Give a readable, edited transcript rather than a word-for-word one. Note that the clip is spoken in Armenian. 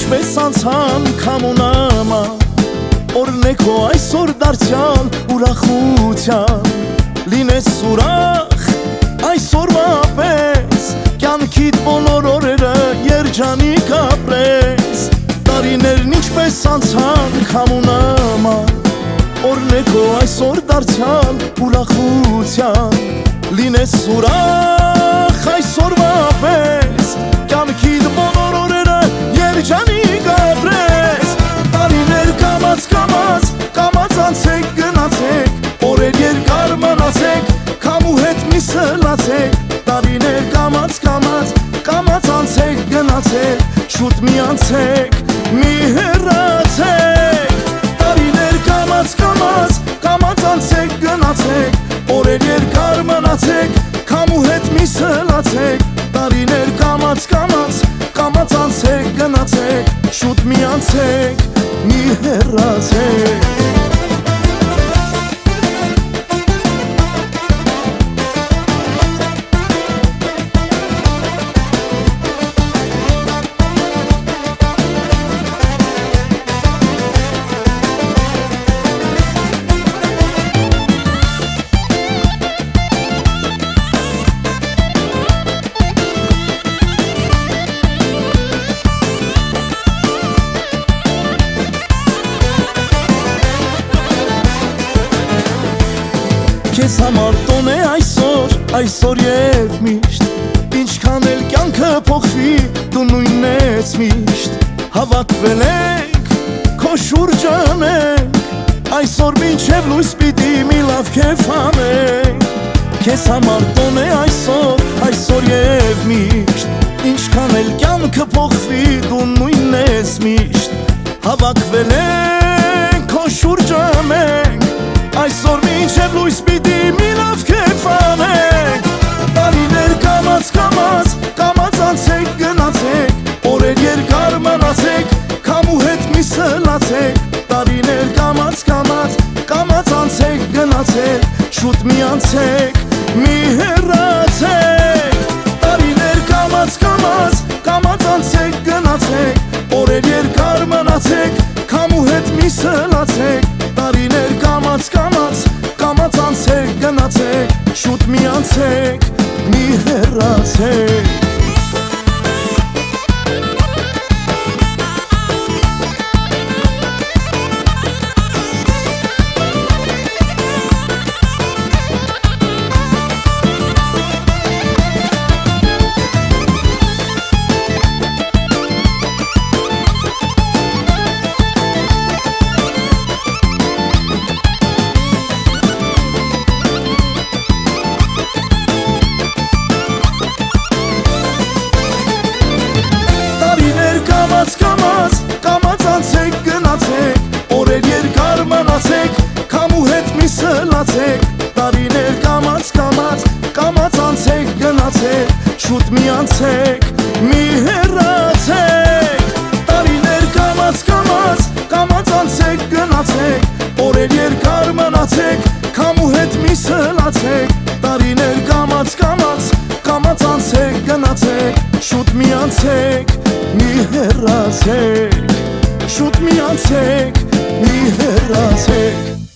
ինչպես անցան քամոնամա օրնեքո այսօր դարձյալ ուրախության լինես ուրախ այսօրվա պես կյանքիդ բոլոր օրերը երջանիկ ապրես տարիներն ինչպես անցան քամոնամա օրնեքո այսօր դարձյալ ուրախության լինես ուրախ այսօրվա պես կյանքիդ բոլոր օրերը երջանիկ ապրես տարիներ կամաց անցեք գնացեք օրեր երկար մնացեք քամու հետ մի սլացեք տարիներ կամաց անցեք գնացեք շուտ մի անցեք մի հեռացեք տարիներ կամաց անցեք գնացեք օրեր երկար մնացեք քամու հետ մի սլացեք տարիներ կամաց անցեք գնացեք շուտ մի անցեք մի հեռացեք Քեզ համար տոն է այսօր և միշտ Ինչքան էլ կյանքը փոխվի դու նույնն ես միշտ Հավատվել ենք, քո շուրջը մենք Այսօր մինչև լույս պիտի մի լավ քեֆ անենք Քեզ համար տոն է այսօր և միշտ Ինչքան էլ կյանքը փոխվի դու նույնն ես միշտ Հավատվել ենք, քո շուրջը մենք Այսօր մինչև լույս պիտի մի լավ քեֆ անենք Տարիներ կամաց անցեք գնացեք օրեր երկար մնացեք քամու հետ մի սլացեք տարիներ կամաց անցեք գնացեք շուտ մի անցեք մի հեռացեք տարիներ կամաց անցեք գնացեք օրեր երկար մնացեք քամու հետ մի սլացեք տարիներ կամաց անցեք գնացեք շուտ մի անցեք մի հեռացեք կամաց անցեք գնացեք օրեր երկար մնացեք քամու հետ մի սլացեք տարիներ կամաց անցեք գնացեք շուտ մի անցեք մի հեռացեք տարիներ կամաց անցեք գնացեք օրեր երկար մնացեք քամու հետ մի սլացեք տարիներ կամաց անցեք գնացեք շուտ մի անցեք մի հեռացեք շուտ մի անցեք մի հեռացեք